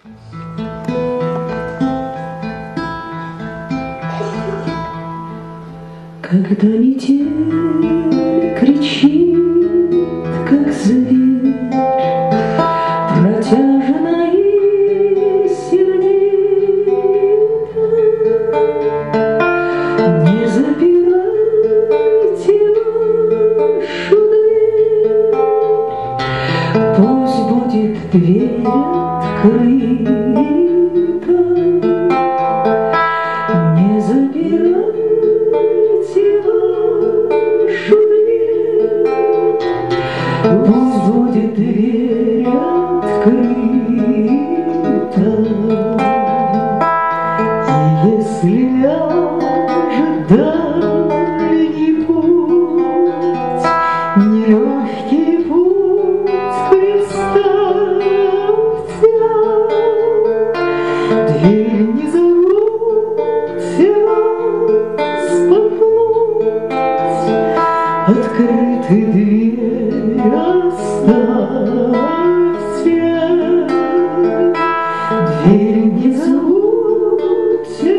Когда метель кричит, как зверь, протяжно и сердито, не запирайте вашу дверь, пусть будет дверь открыта, не запирайте вашу дверь, пусть будет дверь открыта. И если ляжет дальний путь, нелегкий путь, представьте, дверь не забудьте распахнуть, открытой дверь оставьте. Дверь не забудьте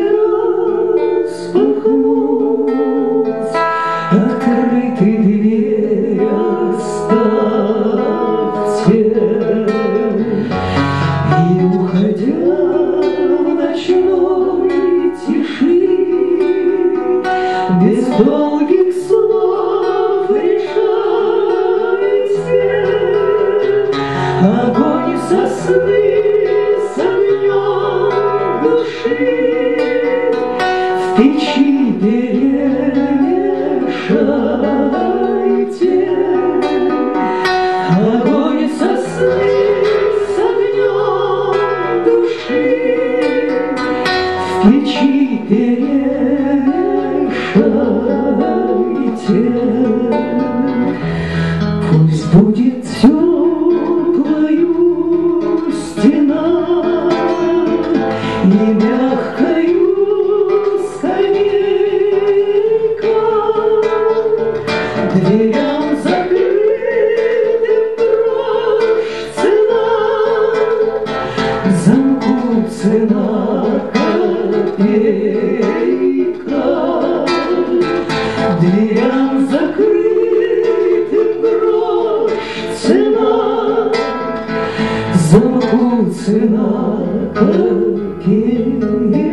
распахнуть, открытой дверь оставьте. И уходя в ночной тиши, без долгих слов решайте огонь сосны с огнем души в печи перемешайте. Огонь сосны с огнем души в печи перемешайте. Пусть будет теплою стена и мягкою скамейка, дверям закрытым грош цена, замку цена копейка. Дверям закрытым грош цена, замку цена копейка.